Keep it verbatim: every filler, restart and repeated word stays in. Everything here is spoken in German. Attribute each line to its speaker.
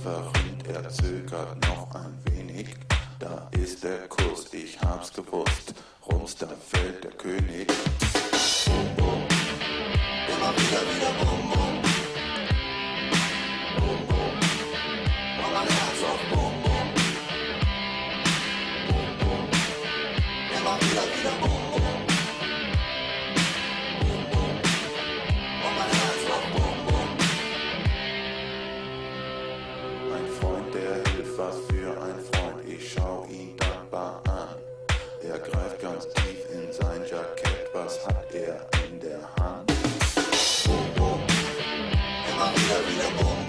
Speaker 1: verrinnt, er zögert noch ein wenig. Da ist der Kuss, ich hab's gewusst, rums, da fällt der König. Bum, bum, immer wieder, wieder bum, bum. Bum, bum, und mein Herz auf bum, bum. Bum, bum, immer wieder, wieder bum, bum. Bum, bum, und mein Herz auf bum, bum. Ein Freund, der hilft, was für ein Freund, ich schau ihn dankbar an. Er greift ganz tief in sein Jackett, was hat er in der Hand? Bum, bum, immer wieder, wieder bum.